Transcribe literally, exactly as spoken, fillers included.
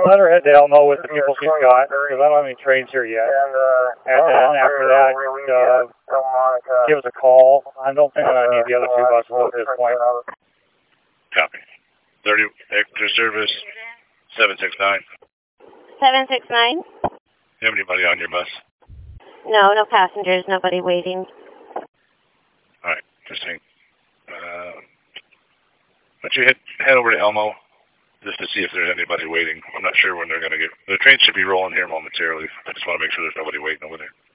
let her head to Elmo with the people she's got, because I don't have any trains here yet. And then after that, uh, give us a call. I don't think I need the other two buses at this point. Copy. thirty, extra service, seven six nine. seven six nine? You have anybody on your bus? No, no passengers, nobody waiting. Alright, just hang. Uh, why don't you head, head over to Elmo, just to see if there's anybody waiting. I'm not sure when they're going to get... The train should be rolling here momentarily. I just want to make sure there's nobody waiting over there.